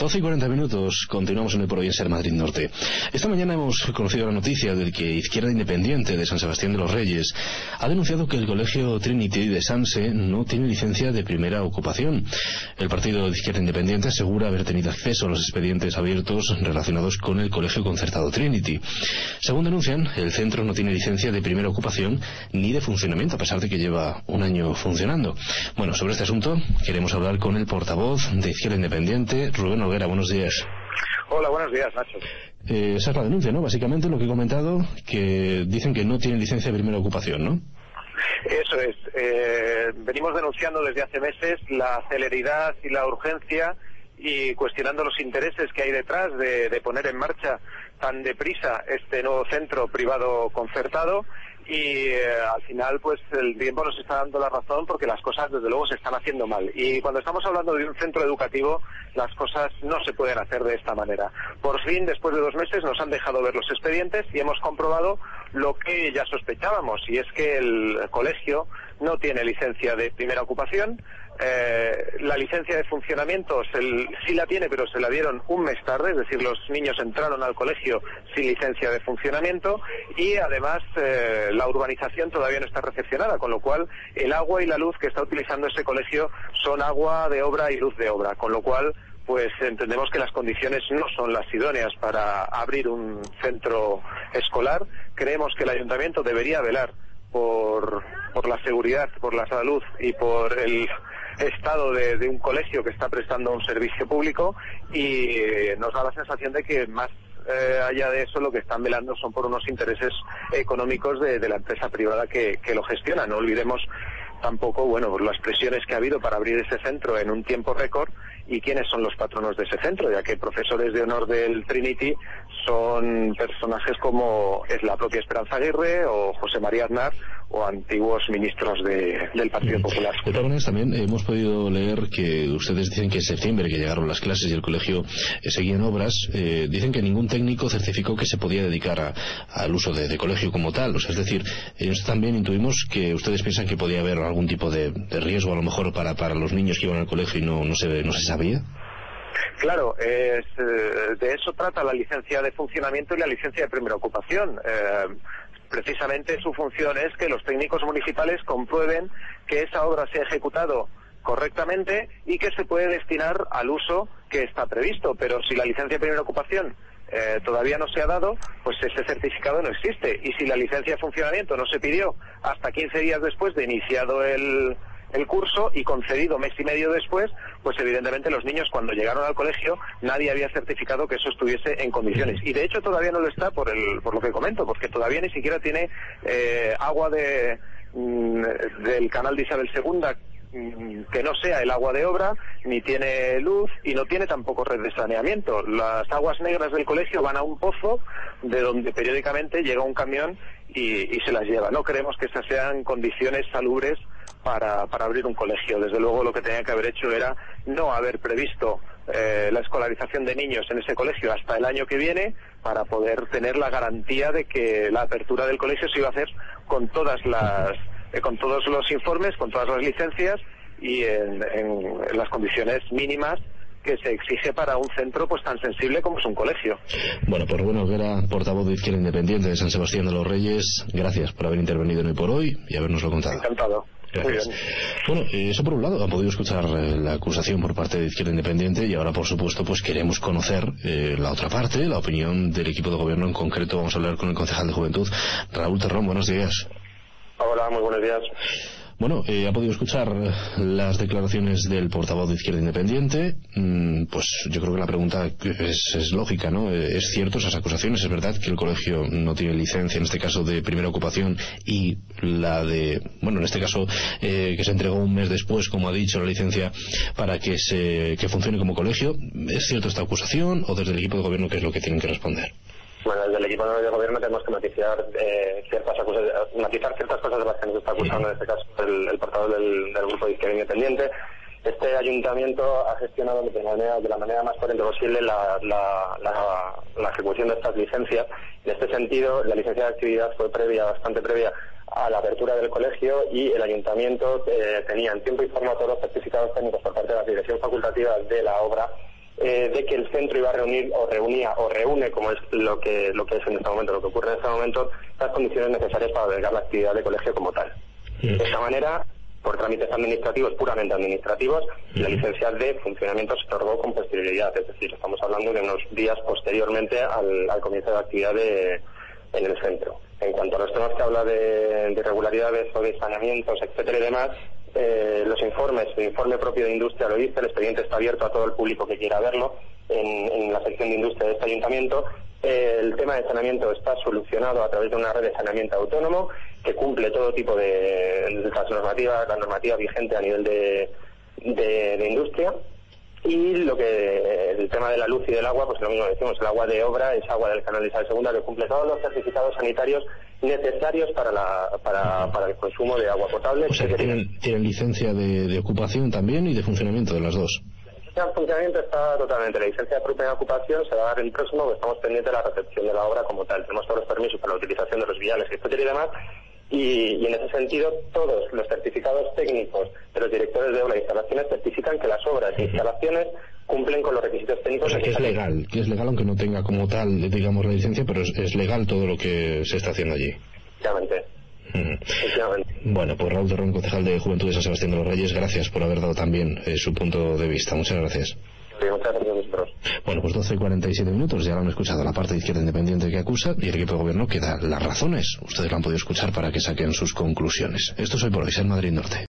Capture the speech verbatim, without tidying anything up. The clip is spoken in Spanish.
doce y cuarenta minutos, continuamos en el Por Hoy en Ser Madrid Norte. Esta mañana hemos conocido la noticia de que Izquierda Independiente de San Sebastián de los Reyes ha denunciado que el Colegio Trinity de Sanse no tiene licencia de primera ocupación. El partido de Izquierda Independiente asegura haber tenido acceso a los expedientes abiertos relacionados con el Colegio Concertado Trinity. Según denuncian, el centro no tiene licencia de primera ocupación ni de funcionamiento, a pesar de que lleva un año funcionando. Bueno, sobre este asunto queremos hablar con el portavoz de Izquierda Independiente, Rubén Olguera. Buenos días. Hola, buenos días, Nacho. Eh, esa es la denuncia, ¿no? Básicamente lo que he comentado, que dicen que no tienen licencia de primera ocupación, ¿no? Eso es. Eh, venimos denunciando desde hace meses la celeridad y la urgencia y cuestionando los intereses que hay detrás de, de poner en marcha tan deprisa este nuevo centro privado concertado. Y eh, al final pues el tiempo nos está dando la razón, porque las cosas desde luego se están haciendo mal, y cuando estamos hablando de un centro educativo las cosas no se pueden hacer de esta manera. Por fin, después de dos meses, nos han dejado ver los expedientes y hemos comprobado lo que ya sospechábamos, y es que el colegio no tiene licencia de primera ocupación. Eh, la licencia de funcionamiento se, sí la tiene, pero se la dieron un mes tarde, es decir, los niños entraron al colegio sin licencia de funcionamiento, y además eh, la urbanización todavía no está recepcionada, con lo cual el agua y la luz que está utilizando ese colegio son agua de obra y luz de obra, con lo cual pues entendemos que las condiciones no son las idóneas para abrir un centro escolar. Creemos que el ayuntamiento debería velar por, por la seguridad, por la salud y por el estado de, de un colegio que está prestando un servicio público, y nos da la sensación de que más eh, allá de eso lo que están velando son por unos intereses económicos de, de la empresa privada que, que lo gestiona. No olvidemos tampoco, bueno, por las presiones que ha habido para abrir ese centro en un tiempo récord, y quiénes son los patronos de ese centro, ya que profesores de honor del Trinity son personajes como es la propia Esperanza Aguirre o José María Aznar, o antiguos ministros de, del Partido Popular. De todas maneras, también hemos podido leer que ustedes dicen que en septiembre, que llegaron las clases y el colegio eh, seguía en obras, eh, dicen que ningún técnico certificó que se podía dedicar a, al uso de, de colegio como tal. O sea, es decir, eh, también intuimos que ustedes piensan que podía haber algún tipo de, de riesgo, a lo mejor, para, para los niños que iban al colegio y no, no, se, no se sabía. Claro, es, eh, de eso trata la licencia de funcionamiento y la licencia de primera ocupación. Eh, precisamente su función es que los técnicos municipales comprueben que esa obra se ha ejecutado correctamente y que se puede destinar al uso que está previsto. Pero si la licencia de primera ocupación eh, todavía no se ha dado, pues ese certificado no existe. Y si la licencia de funcionamiento no se pidió hasta quince días después de iniciado el... el curso y concedido mes y medio después, pues evidentemente los niños cuando llegaron al colegio nadie había certificado que eso estuviese en condiciones, y de hecho todavía no lo está por el por lo que comento, porque todavía ni siquiera tiene eh, agua de mm, del canal de Isabel segunda mm, que no sea el agua de obra, ni tiene luz y no tiene tampoco red de saneamiento. Las aguas negras del colegio van a un pozo de donde periódicamente llega un camión y, y se las lleva. No creemos que esas sean condiciones salubres Para, para abrir un colegio. Desde luego lo que tenía que haber hecho era no haber previsto eh, la escolarización de niños en ese colegio hasta el año que viene, para poder tener la garantía de que la apertura del colegio se iba a hacer con todas las eh, con todos los informes, con todas las licencias y en, en, en las condiciones mínimas que se exige para un centro pues tan sensible como es un colegio. Bueno, pues bueno, que era portavoz de Izquierda Independiente de San Sebastián de los Reyes, gracias por haber intervenido en el Por Hoy y habernoslo contado. Encantado. Gracias. Bueno, eso por un lado, han podido escuchar eh, la acusación por parte de Izquierda Independiente, y ahora por supuesto pues queremos conocer eh, la otra parte, la opinión del equipo de gobierno. En concreto vamos a hablar con el concejal de Juventud, Raúl Terrón. Buenos días. Hola, muy buenos días. Bueno, eh, ha podido escuchar las declaraciones del portavoz de Izquierda Independiente. Mm, pues yo creo que la pregunta es, es lógica, ¿no? Eh, ¿Es cierto esas acusaciones? ¿Es verdad que el colegio no tiene licencia, en este caso de primera ocupación, y la de, bueno, en este caso, eh, que se entregó un mes después, como ha dicho, la licencia para que se que funcione como colegio? ¿Es cierto esta acusación, o desde el equipo de gobierno qué es lo que tienen que responder? Bueno, desde el equipo de gobierno tenemos que matizar, eh, ciertas, matizar ciertas cosas de las que nos está acusando, en este caso el, el portavoz del, del grupo de Izquierda Independiente. Este ayuntamiento ha gestionado de la manera, de la manera más coherente posible la, la, la, la ejecución de estas licencias. En este sentido, la licencia de actividad fue previa, bastante previa a la apertura del colegio, y el ayuntamiento eh, tenía en tiempo y forma todos los certificados técnicos por parte de la dirección facultativa de la obra eh, de que el centro iba a reunir o reunía o reúne, como es lo que lo que es en este momento, lo que ocurre en este momento, las condiciones necesarias para albergar la actividad de colegio como tal. De esta manera, por trámites administrativos, puramente administrativos, la licencia de funcionamiento se otorgó con posterioridad, es decir, estamos hablando de unos días posteriormente al, al comienzo de la actividad de, en el centro. En cuanto a los temas que habla de, de irregularidades o de saneamientos, etcétera y demás, eh, los informes, el informe propio de industria lo dice, el expediente está abierto a todo el público que quiera verlo en, en la sección de industria de este ayuntamiento. Eh, el tema de saneamiento está solucionado a través de una red de saneamiento autónomo que cumple todo tipo de, de las normativas, la normativa vigente a nivel de, de, de industria. Y lo que el tema de la luz y del agua, pues lo mismo decimos, el agua de obra es agua del canal Isabel segunda que cumple todos los certificados sanitarios necesarios para la para, para el consumo de agua potable. O sea que tienen, tienen licencia de, de ocupación también y de funcionamiento de las dos. La licencia de funcionamiento está totalmente. La licencia de propia ocupación se va a dar el próximo, porque estamos pendientes de la recepción de la obra como tal. Tenemos todos los permisos para la utilización de los viales, etcétera y demás. Y, y en ese sentido, todos los certificados técnicos de los directores de obra e instalaciones certifican que las obras e instalaciones cumplen con los requisitos técnicos. O sea, que es legal, que es legal aunque no tenga como tal, digamos, la licencia, pero es, es legal todo lo que se está haciendo allí. Efectivamente. Uh-huh. Efectivamente. Bueno, pues Raúl Terrón, concejal de Juventud de San Sebastián de los Reyes, gracias por haber dado también eh, su punto de vista. Muchas gracias. Sí, muchas gracias a vosotros. Bueno, pues doce y cuarenta y siete minutos, ya lo han escuchado la parte de Izquierda Independiente que acusa y el equipo de gobierno que da las razones. Ustedes lo han podido escuchar para que saquen sus conclusiones. Esto es Hoy por Hoy, Ser Madrid Norte.